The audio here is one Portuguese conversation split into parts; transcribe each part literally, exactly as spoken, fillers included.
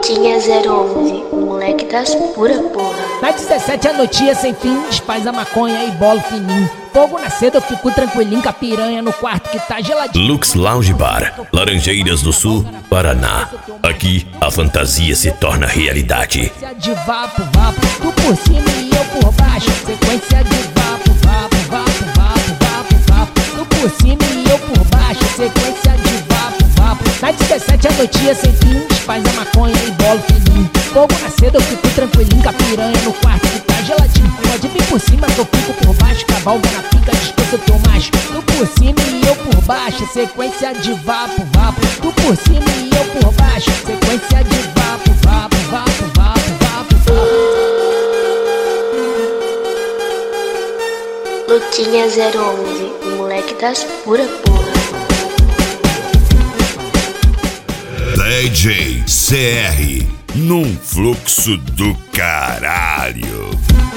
Lutinha zero onze, o moleque das pura porra. Na dezessete a noite sem fim, despaz a maconha e bolo fininho. Fogo na seda, eu fico tranquilinho com a piranha no quarto que tá geladinho. Lux Lounge Bar, Laranjeiras do Sul, Paraná. Aqui a fantasia se torna realidade. Sequência de vapo, vapo, tu por cima e eu por baixo. Sequência de vapo, vapo, vapo, vapo, vapo, vapo, tu por cima e eu por baixo. Sequência de vapo, vapo. Na dezessete a noite sem fim, despaz a maconha e bolo fininho. Fogo na seda, eu fico tranquilinho com a piranha no quarto que tá geladinho. Pode vir por cima que eu fico por baixo, cavalga na pica, dispensa o teu macho. Tu por cima e eu por baixo, sequência de vapo, vapo. Tu por cima e eu por baixo, sequência de vapo, vapo, vapo, vapo, vapo, vapo. Lutinha zero onze, o moleque das pura porra. D J C R, num fluxo do caralho.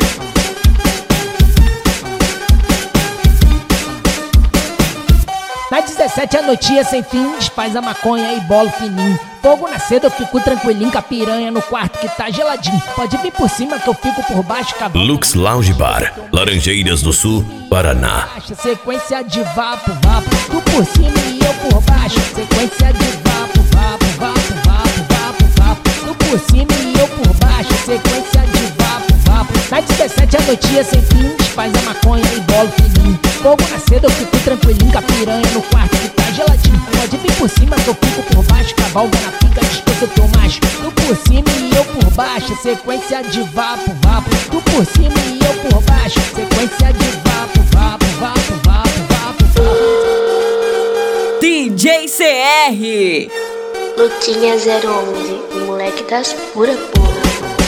Na dezessete a noite sem fim, despaz a maconha e bolo fininho. Fogo na seda, eu fico tranquilinho com a piranha no quarto que tá geladinho. Pode vir por cima que eu fico por baixo, cavalga. Lux Lounge Bar, Laranjeiras do Sul, Paraná. Sequência de vapo, vapo, tu por cima e eu por baixo. Sequência de vapo, vapo, vapo, vapo, vapo, vapo, tu por cima e eu por baixo. Sequência de vapo, vapo. Na dezessete a noite sem fim, despaz a maconha e bolo fininho. Fogo na seda, eu fico tranquilinho com a piranha no quarto que tá geladinho. Pode vir por cima que eu fico por baixo, cavalga na pica, dispensa o teu macho. Tu por cima e eu por baixo, sequência de vapo, vapo. Tu por cima e eu por baixo, sequência de vapo, vapo, vapo, vapo, vapo, vapo. D J C R, Lutinha zero onze, o moleque das pura porra.